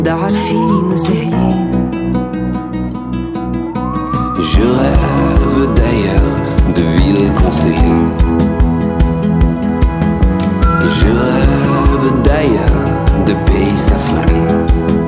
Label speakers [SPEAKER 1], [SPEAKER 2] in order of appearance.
[SPEAKER 1] ضعفين وزهقين.
[SPEAKER 2] Je rêve d'ailleurs, de villes constellées. Je rêve d'ailleurs, de pays s'affranchir.